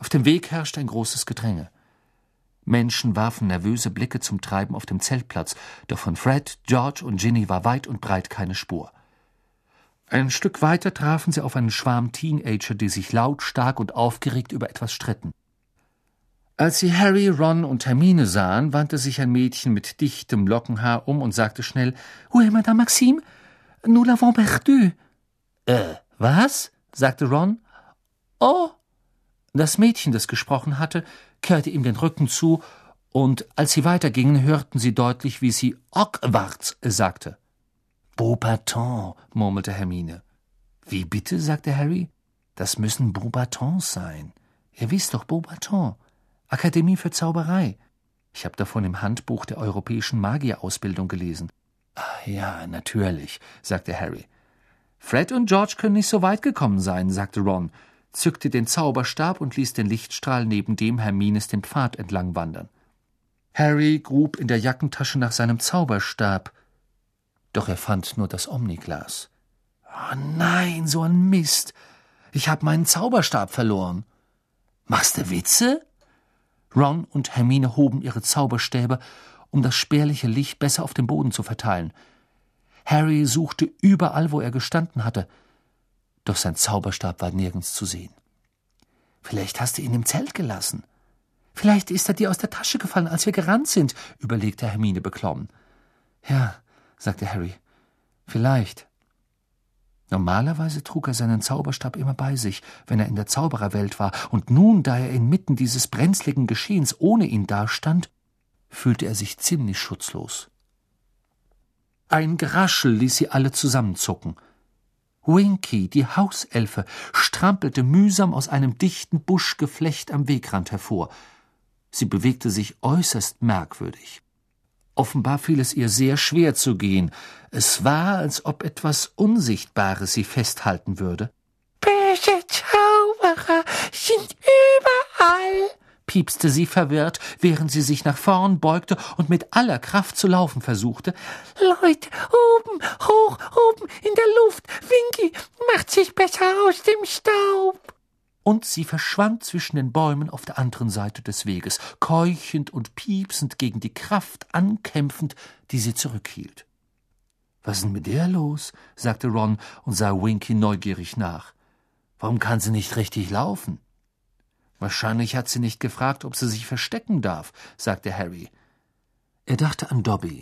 Auf dem Weg herrschte ein großes Gedränge. Menschen warfen nervöse Blicke zum Treiben auf dem Zeltplatz, doch von Fred, George und Ginny war weit und breit keine Spur. Ein Stück weiter trafen sie auf einen Schwarm Teenager, die sich lautstark und aufgeregt über etwas stritten. Als sie Harry, Ron und Hermine sahen, wandte sich ein Mädchen mit dichtem Lockenhaar um und sagte schnell: »Où est Madame Maxime? Nous l'avons perdue.« Was?« sagte Ron. »Oh!« Das Mädchen, das gesprochen hatte, kehrte ihm den Rücken zu, und als sie weitergingen, hörten sie deutlich, wie sie »Hogwarts« sagte. »Beauxbatons«, murmelte Hermine. »Wie bitte?« sagte Harry. »Das müssen Beauxbatons sein. Ihr wisst doch, Beauxbatons. Akademie für Zauberei. Ich habe davon im Handbuch der europäischen Magierausbildung gelesen.« »Ach ja, natürlich«, sagte Harry. »Fred und George können nicht so weit gekommen sein«, sagte Ron, zückte den Zauberstab und ließ den Lichtstrahl neben dem Hermines den Pfad entlang wandern. Harry grub in der Jackentasche nach seinem Zauberstab, doch er fand nur das Omniglas. »Oh nein, so ein Mist! Ich habe meinen Zauberstab verloren.« »Machst du Witze?« Ron und Hermine hoben ihre Zauberstäbe, um das spärliche Licht besser auf dem Boden zu verteilen. Harry suchte überall, wo er gestanden hatte, doch sein Zauberstab war nirgends zu sehen. »Vielleicht hast du ihn im Zelt gelassen. Vielleicht ist er dir aus der Tasche gefallen, als wir gerannt sind«, überlegte Hermine beklommen. »Ja«, sagte Harry, »vielleicht.« Normalerweise trug er seinen Zauberstab immer bei sich, wenn er in der Zaubererwelt war, und nun, da er inmitten dieses brenzligen Geschehens ohne ihn dastand, fühlte er sich ziemlich schutzlos. Ein Geraschel ließ sie alle zusammenzucken. Winky, die Hauselfe, strampelte mühsam aus einem dichten Buschgeflecht am Wegrand hervor. Sie bewegte sich äußerst merkwürdig. Offenbar fiel es ihr sehr schwer zu gehen. Es war, als ob etwas Unsichtbares sie festhalten würde. »Böse Zauberer sind überall«, piepste sie verwirrt, während sie sich nach vorn beugte und mit aller Kraft zu laufen versuchte. »Leute, oben, hoch, oben, in der Luft, Winky, macht sich besser aus dem Staub!« Und sie verschwand zwischen den Bäumen auf der anderen Seite des Weges, keuchend und piepsend gegen die Kraft ankämpfend, die sie zurückhielt. »Was ist denn mit der los?« sagte Ron und sah Winky neugierig nach. »Warum kann sie nicht richtig laufen?« »Wahrscheinlich hat sie nicht gefragt, ob sie sich verstecken darf«, sagte Harry. Er dachte an Dobby.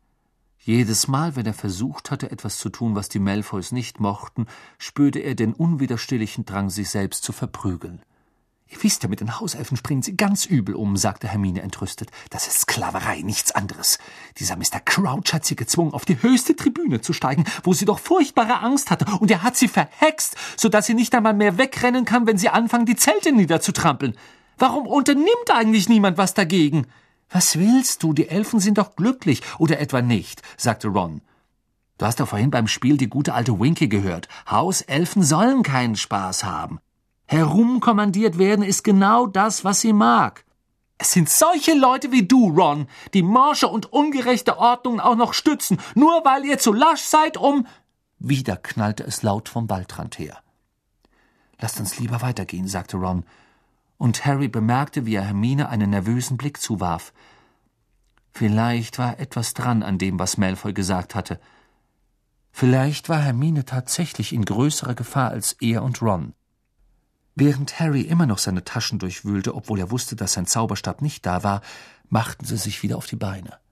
Jedes Mal, wenn er versucht hatte, etwas zu tun, was die Malfoys nicht mochten, spürte er den unwiderstehlichen Drang, sich selbst zu verprügeln. »Ihr wisst ja, mit den Hauselfen springen sie ganz übel um«, sagte Hermine entrüstet. »Das ist Sklaverei, nichts anderes. Dieser Mr. Crouch hat sie gezwungen, auf die höchste Tribüne zu steigen, wo sie doch furchtbare Angst hatte, und er hat sie verhext, sodass sie nicht einmal mehr wegrennen kann, wenn sie anfangen, die Zelte niederzutrampeln. Warum unternimmt eigentlich niemand was dagegen?« »Was willst du? Die Elfen sind doch glücklich, oder etwa nicht?«, sagte Ron. »Du hast doch vorhin beim Spiel die gute alte Winky gehört. Hauselfen sollen keinen Spaß haben. Herumkommandiert werden ist genau das, was sie mag. Es sind solche Leute wie du, Ron, die morsche und ungerechte Ordnungen auch noch stützen, nur weil ihr zu lasch seid, um...« Wieder knallte es laut vom Waldrand her. »Lasst uns lieber weitergehen«, sagte Ron, und Harry bemerkte, wie er Hermine einen nervösen Blick zuwarf. Vielleicht war etwas dran an dem, was Malfoy gesagt hatte. Vielleicht war Hermine tatsächlich in größerer Gefahr als er und Ron. Während Harry immer noch seine Taschen durchwühlte, obwohl er wusste, dass sein Zauberstab nicht da war, machten sie sich wieder auf die Beine.